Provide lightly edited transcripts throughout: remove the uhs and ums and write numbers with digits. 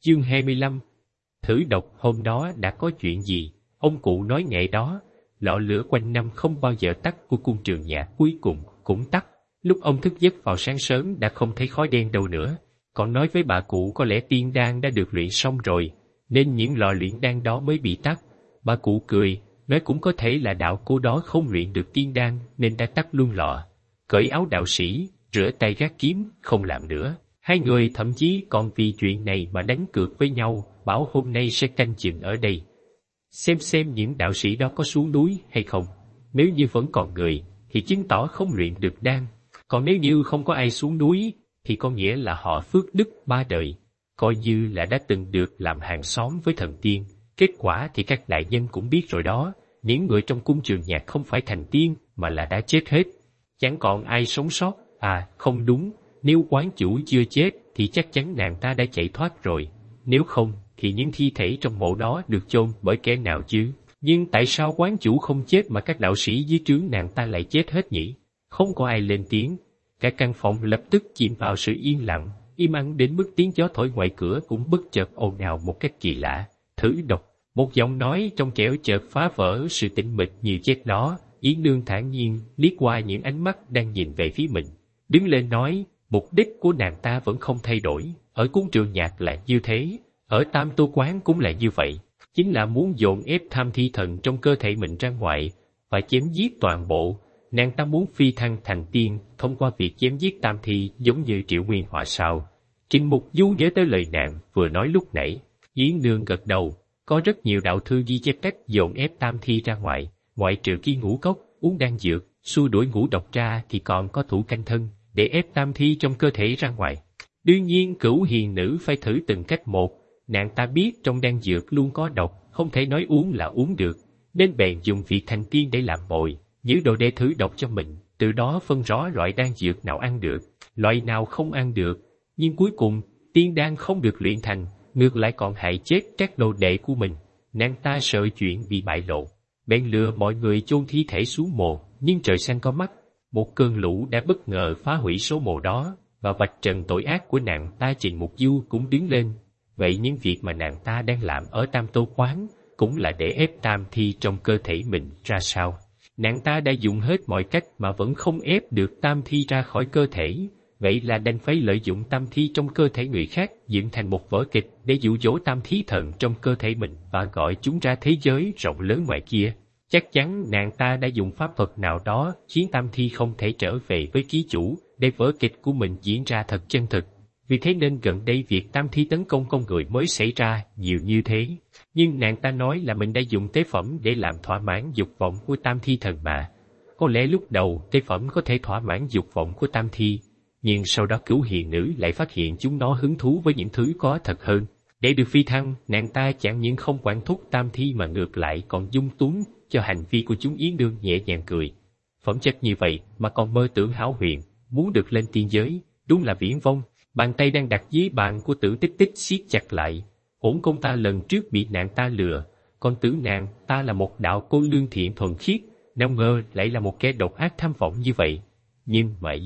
Chương 25. Thử độc hôm đó đã có chuyện gì? Ông cụ nói ngày đó, lọ lửa quanh năm không bao giờ tắt của cung Trường Nhạc cuối cùng cũng tắt. Lúc ông thức giấc vào sáng sớm đã không thấy khói đen đâu nữa. Còn nói với bà cụ có lẽ tiên đan đã được luyện xong rồi, nên những lò luyện đan đó mới bị tắt. Bà cụ cười, nói cũng có thể là đạo cô đó không luyện được tiên đan nên đã tắt luôn lò. Cởi áo đạo sĩ, rửa tay gác kiếm, không làm nữa. Hai người thậm chí còn vì chuyện này mà đánh cược với nhau, bảo hôm nay sẽ canh chừng ở đây. Xem những đạo sĩ đó có xuống núi hay không. Nếu như vẫn còn người, thì chứng tỏ không luyện được đan. Còn nếu như không có ai xuống núi, thì có nghĩa là họ phước đức ba đời, coi như là đã từng được làm hàng xóm với thần tiên. Kết quả thì các đại nhân cũng biết rồi đó, những người trong cung Trường Nhạc không phải thành tiên mà là đã chết hết. Chẳng còn ai sống sót. À, không đúng, nếu quán chủ chưa chết thì chắc chắn nàng ta đã chạy thoát rồi. Nếu không, thì những thi thể trong mộ đó được chôn bởi kẻ nào chứ? Nhưng tại sao quán chủ không chết mà các đạo sĩ dưới trướng nàng ta lại chết hết nhỉ? Không có ai lên tiếng. Cả căn phòng lập tức chìm vào sự yên lặng, im ắng đến mức tiếng gió thổi ngoài cửa cũng bất chợt ồn ào một cách kỳ lạ. Thử độc. Một giọng nói trong trẻo chợt phá vỡ sự tĩnh mịch như chết đó. Yến Nương thản nhiên liếc qua những ánh mắt đang nhìn về phía mình, đứng lên nói, mục đích của nàng ta vẫn không thay đổi. Ở cung Trường Nhạc là như thế, ở Tam Tô Quán cũng là như vậy, chính là muốn dồn ép tham thi thần trong cơ thể mình ra ngoài và chém giết toàn bộ. Nàng ta muốn phi thăng thành tiên thông qua việc chém giết tam thi, giống như Triệu Nguyên Họa sao? Trình Mục Du nhớ tới lời nàng vừa nói lúc nãy. Yến Nương gật đầu. Có rất nhiều đạo thư ghi chép cách dồn ép tam thi ra ngoài, ngoại trừ khi ngũ cốc, uống đan dược, xua đuổi ngũ độc ra thì còn có thủ canh thân, để ép tam thi trong cơ thể ra ngoài. Đương nhiên Cửu Hiền Nữ phải thử từng cách một, nàng ta biết trong đan dược luôn có độc, không thể nói uống là uống được, nên bèn dùng việc thành tiên để làm mồi, giữ đồ để thử độc cho mình, từ đó phân rõ loại đan dược nào ăn được, loại nào không ăn được. Nhưng cuối cùng, tiên đan không được luyện thành, ngược lại còn hại chết các đồ đệ của mình. Nàng ta sợ chuyện bị bại lộ, bèn lừa mọi người chôn thi thể xuống mộ. Nhưng trời xanh có mắt, một cơn lũ đã bất ngờ phá hủy số mộ đó, và vạch trần tội ác của nàng ta. Trình Mục Du cũng đứng lên. Vậy những việc mà nàng ta đang làm ở Tam Tô Quán cũng là để ép tam thi trong cơ thể mình ra sao? Nàng ta đã dùng hết mọi cách mà vẫn không ép được tam thi ra khỏi cơ thể. Vậy là đành phải lợi dụng tam thi trong cơ thể người khác dựng thành một vở kịch để dụ dỗ tam thí thần trong cơ thể mình và gọi chúng ra thế giới rộng lớn ngoài kia. Chắc chắn nàng ta đã dùng pháp thuật nào đó khiến tam thi không thể trở về với ký chủ để vở kịch của mình diễn ra thật chân thực. Vì thế nên gần đây việc tam thi tấn công con người mới xảy ra nhiều như thế. Nhưng nàng ta nói là mình đã dùng tế phẩm để làm thỏa mãn dục vọng của tam thi thần mà. Có lẽ lúc đầu tế phẩm có thể thỏa mãn dục vọng của tam thi, nhưng sau đó Cửu Hiền Nữ lại phát hiện chúng nó hứng thú với những thứ có thật hơn. Để được phi thăng, nàng ta chẳng những không quản thúc tam thi mà ngược lại còn dung túng cho hành vi của chúng. Yến Nương nhẹ nhàng cười. Phẩm chất như vậy mà còn mơ tưởng hão huyền, muốn được lên tiên giới, đúng là viển vông. Bàn tay đang đặt dưới bàn của Tử Tích Tích siết chặt lại. Hỗn công ta lần trước bị nàng ta lừa, còn tưởng nàng ta là một đạo cô lương thiện thuần khiết, nào ngờ lại là một kẻ độc ác tham vọng như vậy. Nhưng mà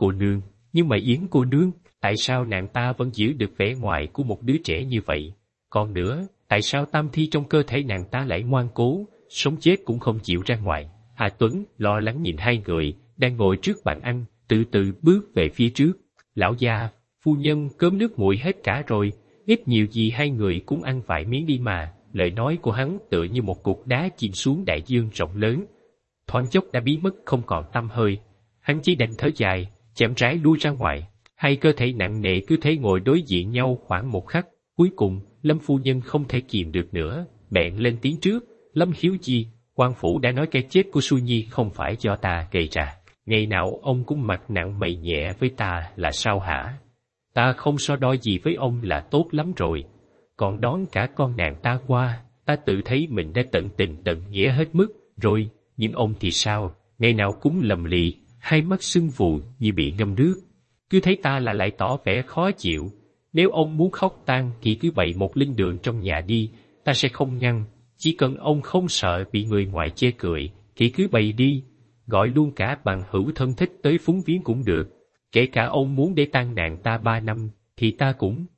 Yến cô nương, tại sao nàng ta vẫn giữ được vẻ ngoài của một đứa trẻ như vậy? Còn nữa, tại sao tam thi trong cơ thể nàng ta lại ngoan cố, sống chết cũng không chịu ra ngoài? Hà Tuấn lo lắng nhìn hai người đang ngồi trước bàn ăn, từ từ bước về phía trước. Lão gia, phu nhân, cơm nước nguội hết cả rồi, ít nhiều gì hai người cũng ăn vài miếng đi mà. Lời nói của hắn tựa như một cục đá chìm xuống đại dương rộng lớn, thoáng chốc đã biến mất không còn tăm hơi. Hắn chỉ đành thở dài, chậm rãi lui ra ngoài. Hai cơ thể nặng nề cứ thế ngồi đối diện nhau khoảng một khắc. Cuối cùng, Lâm phu nhân không thể kìm được nữa, bèn lên tiếng trước. Lâm Hiếu Chi, quan phủ đã nói cái chết của Xu Nhi không phải do ta gây ra. Ngày nào ông cũng mặt nặng mày nhẹ với ta là sao hả? Ta không so đo gì với ông là tốt lắm rồi. Còn đón cả con nàng ta qua, ta tự thấy mình đã tận tình tận nghĩa hết mức rồi. Nhưng ông thì sao? Ngày nào cũng lầm lì, hai mắt sưng phù như bị ngâm nước. Cứ thấy ta là lại tỏ vẻ khó chịu. Nếu ông muốn khóc tang thì cứ bày một linh đường trong nhà đi, ta sẽ không ngăn. Chỉ cần ông không sợ bị người ngoài chê cười, thì cứ bày đi. Gọi luôn cả bằng hữu thân thích tới phúng viếng cũng được. Kể cả ông muốn để tang nàng ta 3 năm, thì ta cũng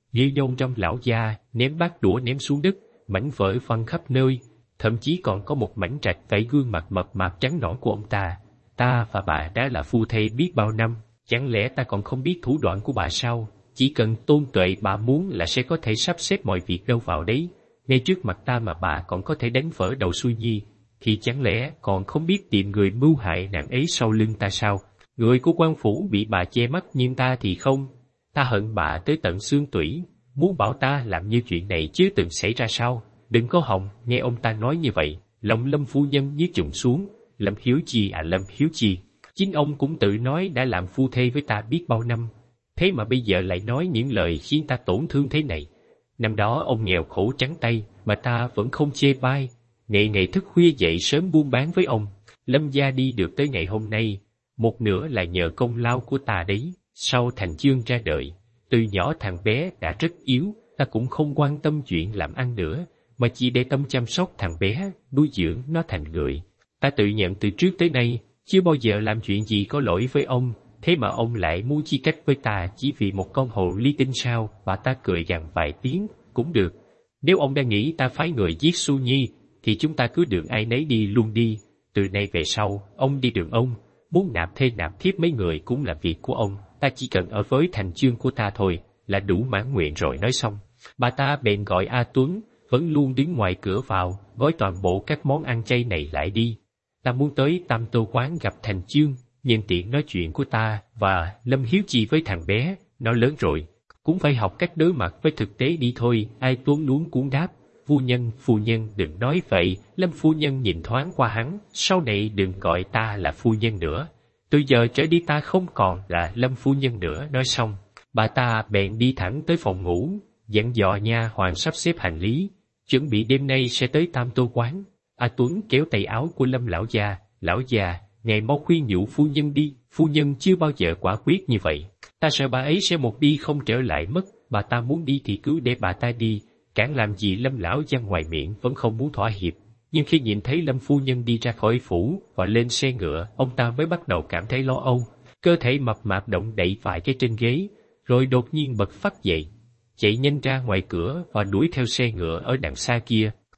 Người đôn trong lão gia ném bát đũa ném xuống đất, mảnh vỡ văng khắp nơi, thậm chí còn có một mảnh rạch vảy gương mặt mập mạp trắng nõn của ông ta. Ta và bà đã là phu thê biết bao năm, chẳng lẽ ta còn không biết thủ đoạn của bà sao? Chỉ cần Tôn Tuệ bà muốn là sẽ có thể sắp xếp mọi việc đâu vào đấy. Ngay trước mặt ta mà bà còn có thể đánh vỡ đầu xuôi nhi, thì chẳng lẽ còn không biết tìm người mưu hại nàng ấy sau lưng ta sao? Người của quan phủ bị bà che mắt nhưng ta thì không. Ta hận bà tới tận xương tủy, muốn bảo ta làm như chuyện này chưa từng xảy ra sao? Đừng có hòng. Nghe ông ta nói như vậy, lòng Lâm phu nhân như trùng xuống. Lâm Hiếu Chi à, Lâm Hiếu Chi, chính ông cũng tự nói đã làm phu thê với ta biết bao năm, thế mà bây giờ lại nói những lời khiến ta tổn thương thế này. Năm đó ông nghèo khổ trắng tay mà ta vẫn không chê bai, ngày ngày thức khuya dậy sớm buôn bán với ông. Lâm gia đi được tới ngày hôm nay, một nửa là nhờ công lao của ta đấy. Sau Thành Chương ra đời, từ nhỏ thằng bé đã rất yếu, ta cũng không quan tâm chuyện làm ăn nữa, mà chỉ để tâm chăm sóc thằng bé, nuôi dưỡng nó thành người. Ta tự nhận từ trước tới nay chưa bao giờ làm chuyện gì có lỗi với ông, thế mà ông lại muốn chia cách với ta chỉ vì một con hồ ly tinh sao? Bà ta cười gằn vài tiếng. Cũng được, nếu ông đang nghĩ ta phái người giết Xu Nhi, thì chúng ta cứ đường ai nấy đi luôn đi. Từ nay về sau, ông đi đường ông, muốn nạp thê nạp thiếp mấy người cũng là việc của ông, ta chỉ cần ở với Thành Chương của ta thôi là đủ mãn nguyện rồi. Nói xong, bà ta bèn gọi A Tuấn, vẫn luôn đứng ngoài cửa vào, gói toàn bộ các món ăn chay này lại đi. Ta muốn tới Tam Tô quán gặp Thành Chương, nhân tiện nói chuyện của ta và Lâm Hiếu Chi với thằng bé, nó lớn rồi, cũng phải học cách đối mặt với thực tế đi thôi. Ai Tuấn luống cuống đáp, phu nhân đừng nói vậy. Lâm phu nhân nhìn thoáng qua hắn, sau này đừng gọi ta là phu nhân nữa, từ giờ trở đi ta không còn là Lâm phu nhân nữa. Nói xong, bà ta bèn đi thẳng tới phòng ngủ, dặn dò nha hoàn sắp xếp hành lý, chuẩn bị đêm nay sẽ tới Tam Tô quán. A Tuấn kéo tay áo của Lâm lão già, ngài mau khuyên nhủ phu nhân đi, phu nhân chưa bao giờ quả quyết như vậy. Ta sợ bà ấy sẽ một đi không trở lại mất, bà ta muốn đi thì cứ để bà ta đi, cản làm gì. Lâm lão già ngoài miệng vẫn không muốn thỏa hiệp, nhưng khi nhìn thấy Lâm phu nhân đi ra khỏi phủ và lên xe ngựa, ông ta mới bắt đầu cảm thấy lo âu. Cơ thể mập mạp động đậy vài cái trên ghế, rồi đột nhiên bật phắt dậy, chạy nhanh ra ngoài cửa và đuổi theo xe ngựa ở đằng xa kia.